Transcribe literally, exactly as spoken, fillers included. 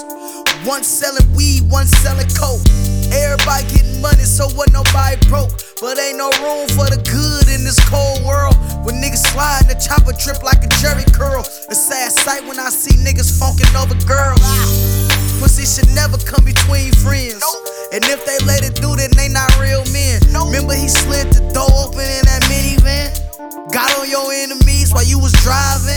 One selling weed, one selling coke. Everybody getting money, so what nobody broke. But ain't no room for the good in this cold world. When niggas slide, the chopper trip like a jerry curl. A sad sight when I see niggas funkin' over girls. Pussy should never come between friends. And if they let it do, then they not real men. Remember he slid the door open in that minivan? Got on your enemies while you was driving.